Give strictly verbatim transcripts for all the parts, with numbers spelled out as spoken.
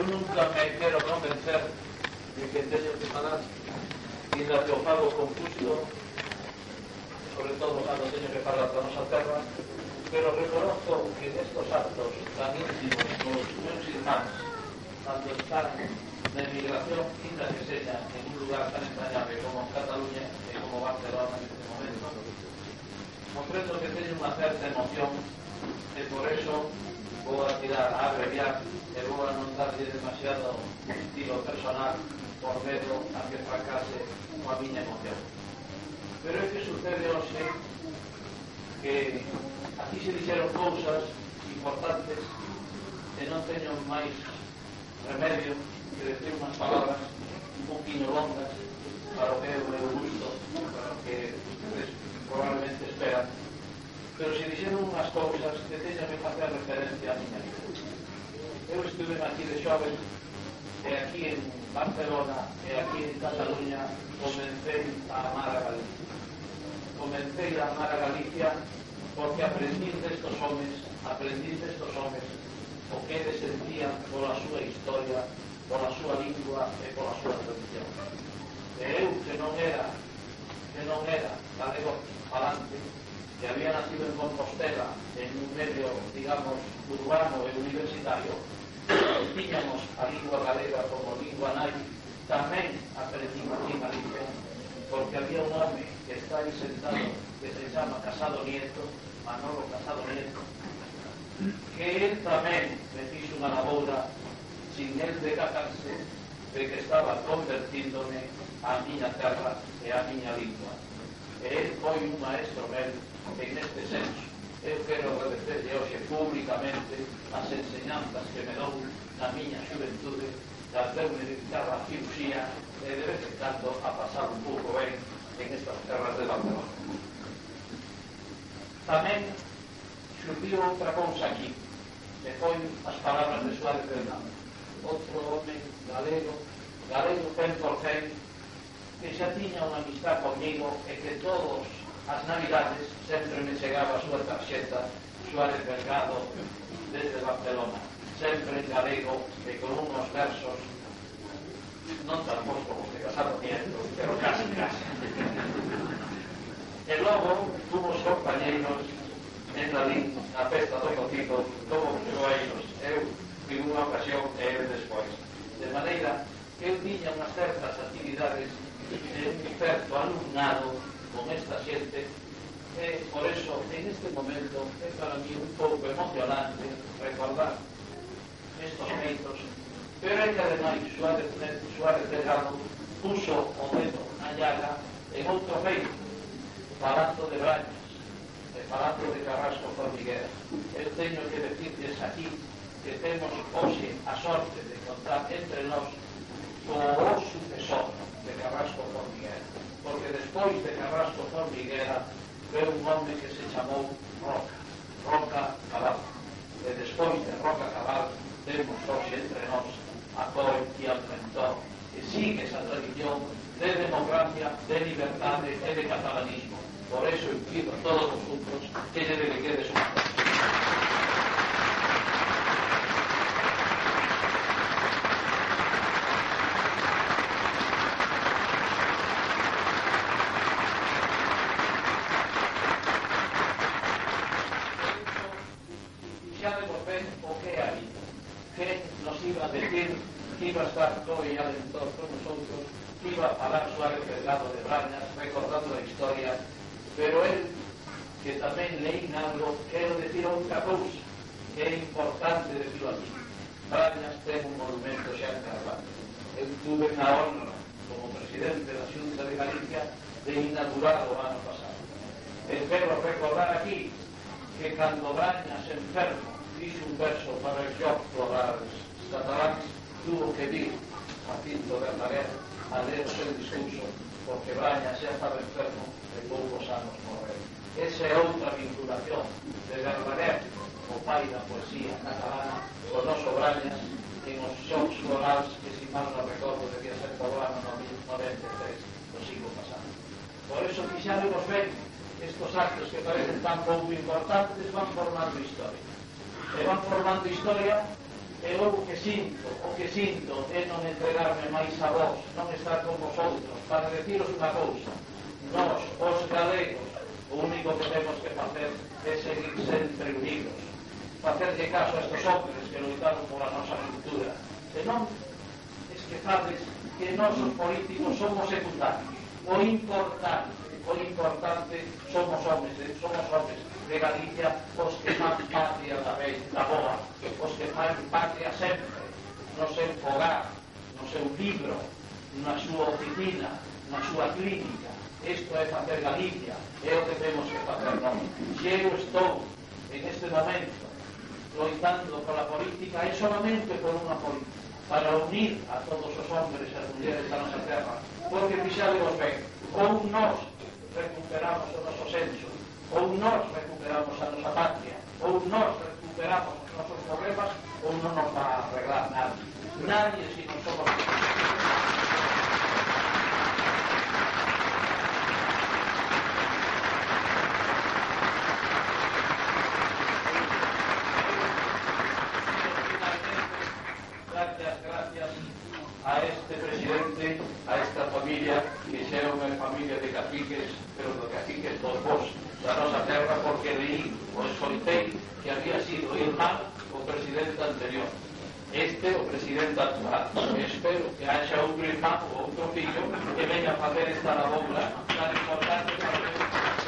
nunca me quero convencer de que teño que falar ainda que o fago confuso, sobre todo cando teño que falar da nosa terra, pero reconozco que nestos actos tan íntimos con os meus irmáns, cando están na emigración, ainda que seña en un lugar tan entrañable como Cataluña e como Barcelona neste momento, comprendo que teño unha certa emoción e por eso vou a tirar a abreviar e vou a non darlle demasiado estilo personal por medo a que fracase a miña emoción. Pero é que sucede hoxe que aquí se dixeron cousas importantes e non teño máis remedio que decir unhas palabras un poquinho longas para o que é o meu gusto, para o que ustedes probablemente esperan, pero se dixeron unhas cousas que teño que facer referencia a miña vida. Eu estuve aquí de xoven e aquí en Barcelona e aquí en Cataluña comencei a amar a Galicia. Comencei a amar a Galicia porque aprendí destos homes, aprendí destos homes o que eles sentían pola súa historia, pola súa lingua e pola súa tradición. E eu, que non era, que non era galego falante, que había nacido en Compostela en un medio, digamos, urbano e universitario, tiñamos a lingua galega como lingua nai, tamén aprendí aquí en Galicia, porque había un home que está aí sentado que se chama Casado Nieto, Manolo Casado Nieto, que él tamén me fixo unha laboura sin el decatarse de que estaba convertíndome a miña terra e a miña lingua. E él foi un maestro meu en este senso. Eu quero agradecerlle hoxe públicamente as enseñanzas que me dou na miña xuventude, das deume dedicar a cirugía e de vez en cando a pasar un pouco ben en estas terras de Barcelona. Tamén xurdiu outra cousa aquí, que foi as palabras de Suárez Bernal, outro home galego, galego cen por cen, que xa tiña unha amistad comigo e que todos as navidades sempre me chegaba a súa tarxeta Suárez Delgado desde Barcelona, sempre en galego e con unos versos non tan bons como de Casado Nieto, pero casi casi. E logo fomos compañeiros en la Lin, na festa do Cotito, como xoeiros, eu en unha ocasión e ele despois. De maneira que eu tiña unhas certas actividades de un certo alumnado con esta xente e por eso en este momento é para mí un pouco emocionante recordar estos feitos, pero é que ademais Suárez, Suárez Delgado puso o dedo na llaga en outro feito, falando de Brañas e falando de Carrasco Formiguera. Eu teño que decirles aquí que temos hoxe a sorte de contar entre nós co o sucesor de Carrasco Formiguera, porque despois de Carrasco Formiguera foi un home que se chamou Roca, Roca Cabal, e despois de Roca Cabal temos hoxe entre nós a Coi e al Mentor, que sigue esa tradición de democracia, de liberdade e de catalanismo. Por eso eu pido a todos os juntos que lle dediquedes un aplauso. Iba a estar Coi e Alentor con nosotros, iba a falar Suárez Delgado de Brañas, recordando a historia, pero él, que tamén leí algo, quero decir outra cousa, que é importante decirlo aquí. Brañas ten un monumento xa encargado. Eu tuve na honra, como presidente da Xunta de Galicia, de inaugurar o ano pasado. E quero recordar aquí que cando Brañas enfermo fixo un verso para os xogos florales cataláns, tuvo que vir a Cinto Verdaguer a ler o seu discurso porque Brañas xa estaba enfermo e poucos anos morreu. Esa é outra vinculación de Verdaguer, o pai da poesía catalana, o noso Brañas en os xogos florals que, si mal non recordo, debía ser por o ano noventa e tres do siglo pasado. Por eso fixáremos ben estos actos que parecen tan pouco importantes, van formando historia. E van formando historia E eu o que sinto, o que sinto é non entregarme máis a vos, non estar con vosotros, para deciros unha cousa. Nós, os galegos, o único que temos que facer é seguir sempre unidos, facerlle caso a estes hombres que loitaron por a nosa cultura. E non esquezades que nós os políticos somos secundarios. O importante, o importante somos homes, somos homes de Galicia, os que fan patria da, da boa, os que fan patria sempre, no seu fogar, no seu libro, na súa oficina, na súa clínica. Isto é facer Galicia, é o que temos que facer nós. Se eu estou en este momento loitando pola política, é solamente por unha política, para unir a todos os hombres e as mulleres da nosa terra, porque fixadevos ben, ou nós recuperamos o noso senso, ou nós recuperamos a nosa patria, ou nós recuperamos os nosos problemas, ou non nos va a arreglar nadie. Nadie si non somos... Gracias, gracias a este presidente, a esta familia, que sea unha familia de caciques, pero de caciques dos vos, da nosa terra, porque leí o escoitei que había sido irmán o presidente anterior. Este o presidente actual. Espero que haxa outro irmán ou outro fillo que venga a facer esta labora tan importante para ver.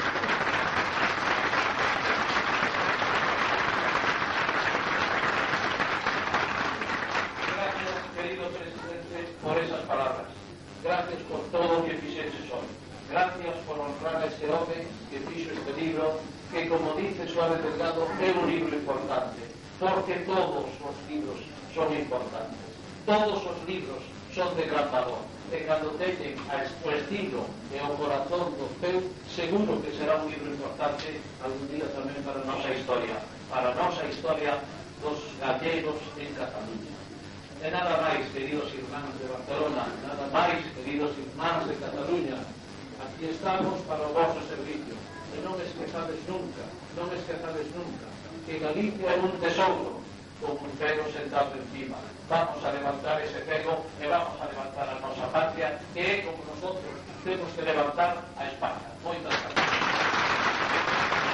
Gracias, querido presidente, por esas palabras. Gracias por todo o que fixeches hoy. Gracias por honrar a este home que fixo este libro, que, como dice Suárez Delgado, é un libro importante, porque todos os libros son importantes. Todos os libros son de gran valor. E cando teñen o estilo e o corazón do teu, seguro que será un libro importante algún día tamén para a nosa historia, para a nosa historia dos gallegos en Cataluña. E nada máis, queridos irmáns de Barcelona, nada máis, queridos irmáns de Cataluña. Aquí estamos para o vosso servicio. E non esquezades nunca, non esquezades nunca, que Galicia é un tesouro con un pego sentado encima. Vamos a levantar ese pego e vamos a levantar a nosa patria, que é como nosotros temos que levantar a España. Moitas gracias.